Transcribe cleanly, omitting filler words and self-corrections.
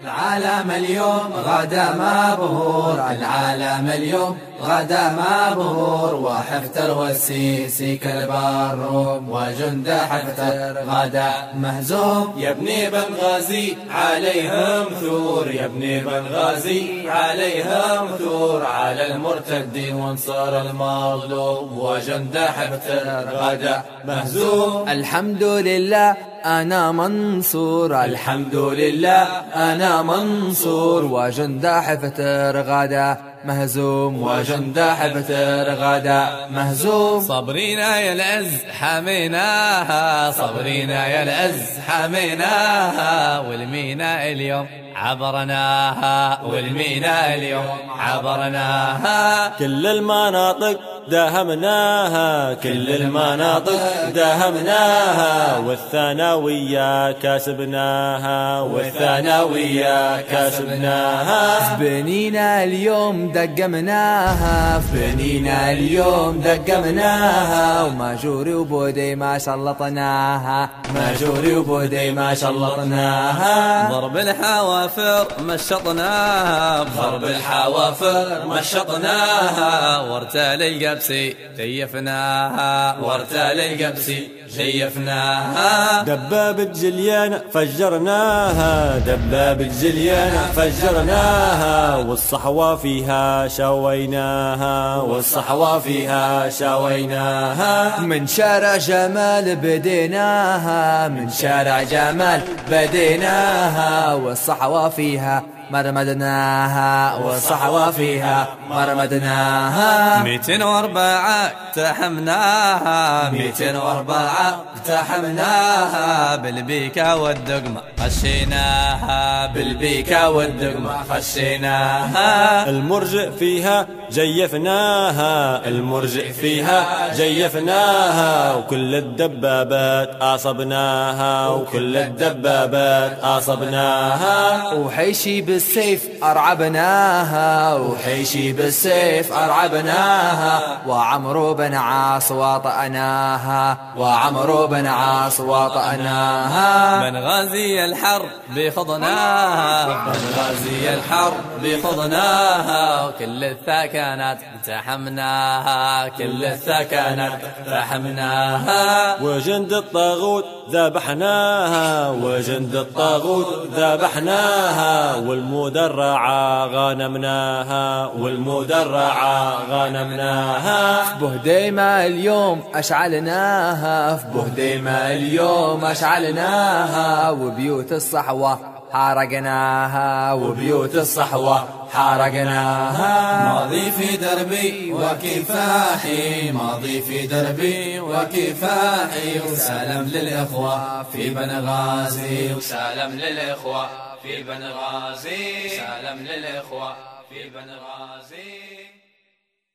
العالم اليوم غدا مبهور، العالم اليوم غدا مبهور، وحفتر والسيسي كالبروم، وجند حفتر غدا مهزوم. يا ابني بنغازي عليهم ثور، يا ابني بنغازي عليهم ثور، على المرتدين وانصار المظلوم، وجند حفتر غدا مهزوم. الحمد لله أنا منصور، الحمد لله أنا منصور، وجند حفتر غدا مهزوم، وجند حفتر غدا مهزوم. صبرينا يا العز حميناها، صبرينا يا العز حميناها، والمينا اليوم عبرناها، والمينا اليوم عبرناها. كل المناطق داهمناها، كل المناطق داهمناها، والثانوية كسبناها، والثانوية كسبناها. بنينا اليوم دقمناها، بنينا اليوم دقمناها، وماجوري وبودي ما شلطناها، ماجوري وبودي ما شلطناها. ضرب الحوافر مشطناها، بضرب الحوافر مشطناها، وارتال القبسي جيفناها، وارتال القبسي جيفناها. دبابة جليان فجرناها، دبابة جليان فجرناها، والصحوة فيها شويناها، والصحوة فيها شويناها. من شارع جمال بديناها، من شارع جمال بديناها، والصحوة فيها مرمدناها، والصحوة فيها مرمدناها. 204 اقتحمناها، 204 اقتحمناها، بالبيكة والدقمة خشيناها، بالبيكة والدقمة خشيناها. المرجئ فيها جيفناها، المرجئ فيها جيفناها، وكل الدبابات أصبناها، وكل الدبابات أصبناها. وحيشي بالسيف أرعبناها، وحيشي بالسيف أرعبناها، وعمرو بن عاص وطأناها، وعمرو بن عاص وطأناها. بنغازي الحرب بخضناها، بنغازي الحرب بخضناها، وكل الثكنات اقتحمناها، كل الثكنات اقتحمناها. وجند الطاغوت ذبحناها، وجند الطاغوت ذبحناها، والمدرعة غنمناها، والمدرعة غنمناها. في بهديمة اليوم أشعلناها، في بهديمة اليوم أشعلناها، وبيوت الصحوة حرقناها، وبيوت الصحوة حرقناها. ماضي في دربي وكفاحي، ماضي في دربي وكفاحي، وسلام للإخوة في بنغازي، وسلام للإخوة في بنغازي، سلام للإخوة في بنغازي.